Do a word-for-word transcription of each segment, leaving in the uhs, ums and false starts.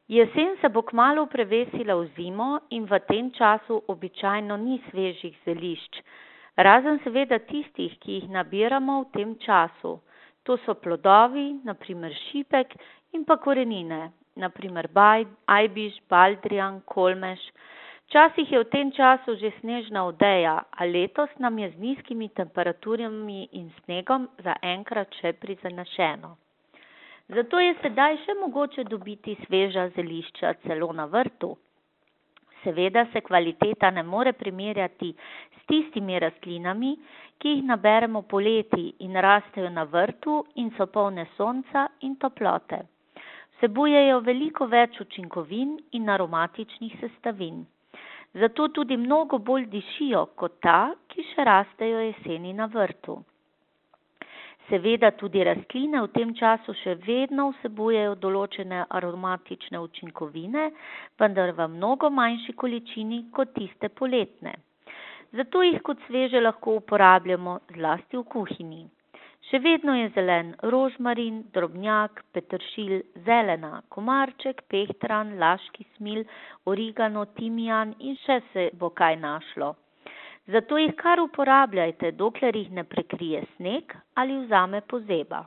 Jesen se bo kmalu prevesila v zimo in v tem času običajno ni svežih zelišč, razen seveda tistih, ki jih nabiramo v tem času. To so plodovi, na primer šipek, in pa korenine, na primer bajd, ajbiš, baldrijan, kolmež. Včasih je v tem času že snežna odeja, a letos nam je z nizkimi temperaturami in snegom zaenkrat še prizanešeno. Zato je sedaj še mogoče dobiti sveža zelišča celo na vrtu. Seveda se kvaliteta ne more primerjati s tistimi rastlinami, ki jih naberemo poleti in rastejo na vrtu in so polne sonca in toplote. Vsebujejo veliko več učinkovin in aromatičnih sestavin. Zato tudi mnogo bolj dišijo kot ta, ki še rastejo jeseni na vrtu. Seveda tudi rastline v tem času še vedno vsebujejo določene aromatične učinkovine, vendar v mnogo manjši količini kot tiste poletne. Zato jih kot sveže lahko uporabljamo zlasti v kuhinji. Še vedno je zelen rožmarin, drobnjak, peteršilj, zelena, komarček, pehtran, laški smilj, origano, timijan in še se bo kaj našlo. Zato jih kar uporabljajte, dokler jih ne prekrije sneg ali vzame pozeba.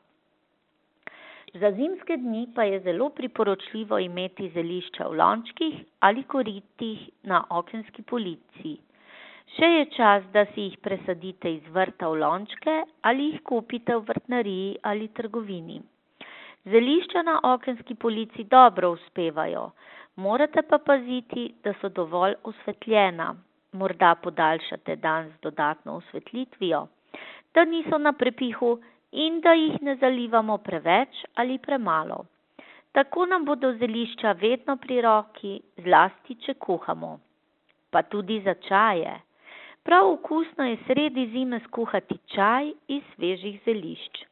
Za zimske dni pa je zelo priporočljivo imeti zelišča v lončkih ali koritih na okenski polici. Še je čas, da si jih presadite iz vrta v lončke ali jih kupite v vrtnariji ali trgovini. Zelišča na okenski polici dobro uspevajo, morate pa paziti, da so dovolj osvetljena. Morda podaljšate dan z dodatno osvetlitvijo, da niso na prepihu in da jih ne zalivamo preveč ali premalo. Tako nam bodo zelišča vedno pri roki, zlasti če kuhamo. Pa tudi za čaje. Prav okusno je sredi zime skuhati čaj iz svežih zelišč.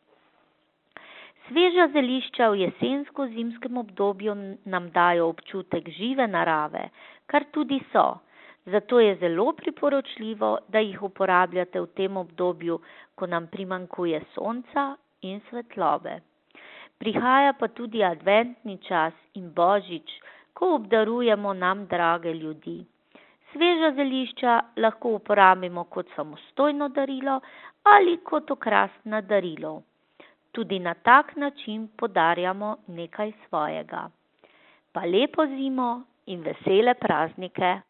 Sveža zelišča v jesensko-zimskem obdobju nam dajo občutek žive narave, kar tudi so. Zato je zelo priporočljivo, da jih uporabljate v tem obdobju, ko nam primanjkuje sonca in svetlobe. Prihaja pa tudi adventni čas in božič, ko obdarujemo nam drage ljudi. Sveža zelišča lahko uporabimo kot samostojno darilo ali kot okrasna darilo. Tudi na tak način podarjamo nekaj svojega. Pa lepo zimo in vesele praznike!